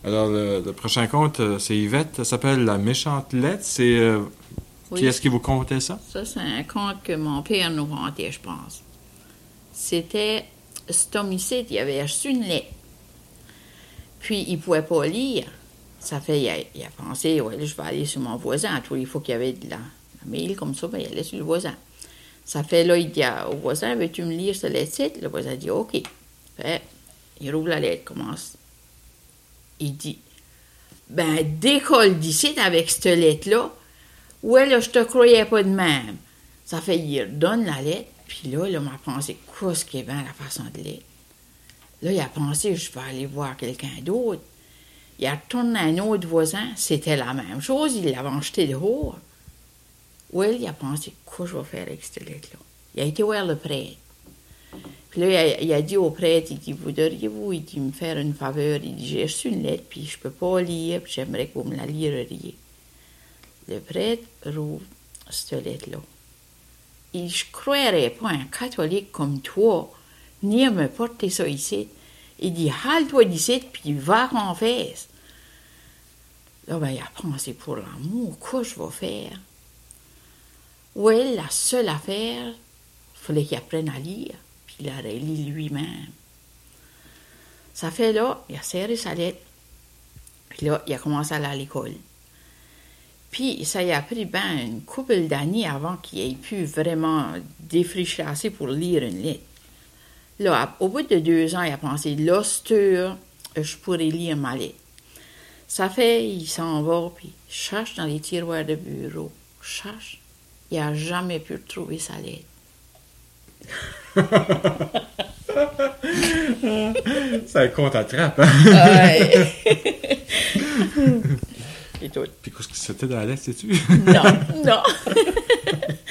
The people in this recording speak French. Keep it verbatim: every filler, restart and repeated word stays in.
Alors, le, le prochain conte, euh, c'est Yvette. Ça s'appelle La méchante lettre. C'est... Euh, Oui. Qui est-ce qui vous contait ça? Ça, c'est un conte que mon père nous contait, je pense. C'était... Cet homme ici, il avait reçu une lettre. Puis, il ne pouvait pas lire. Ça fait, il a, il a pensé, ouais, là, je vais aller sur mon voisin. Tous les fois qu'il y avait de la, la mail comme ça, ben, il allait sur le voisin. Ça fait, là, il dit au voisin, veux-tu me lire cette lettre-ci? Le voisin dit, OK. Fait, il rouvre la lettre, commence. Il dit, ben, décolle d'ici avec cette lettre-là. Ouais, là, je te croyais pas de même. Ça fait, il redonne la lettre, puis là, il m'a pensé, qu'est-ce qui est bien la façon de lire? Là, il a pensé, je vais aller voir quelqu'un d'autre. Il a retourné à un autre voisin, c'était la même chose, il l'avait acheté dehors. Oui, il a pensé, quoi je vais faire avec cette lettre-là? Il a été voir le prêtre. Puis là, il a, il a dit au prêtre, il dit, voudriez-vous, il dit, me faire une faveur? Il dit, j'ai reçu une lettre, puis je peux pas lire, puis j'aimerais que vous me la liriez. Le prêtre rouvre cette lettre-là. Et je ne croirais pas un catholique comme toi, ni à me porter ça ici. Il dit, halte-toi d'ici, puis va qu'on fasse. Là, ben, il a pensé pour l'amour, quoi je vais faire? Oui, la seule affaire, il fallait qu'il apprenne à lire, puis il a lu lui-même. Ça fait là, il a serré sa lettre, puis là, il a commencé à aller à l'école. Puis, ça y a pris ben une couple d'années avant qu'il ait pu vraiment défricher assez pour lire une lettre. Là, au bout de deux ans, il a pensé, là, c'est sûr, je pourrais lire ma lettre. Ça fait, il s'en va, puis il cherche dans les tiroirs de bureau, cherche. Il n'a jamais pu trouver sa lettre. C'est un conte à trappe, hein? Ouais. Et tout. Puis qu'est-ce que c'était dans la lettre, sais-tu? Non, non.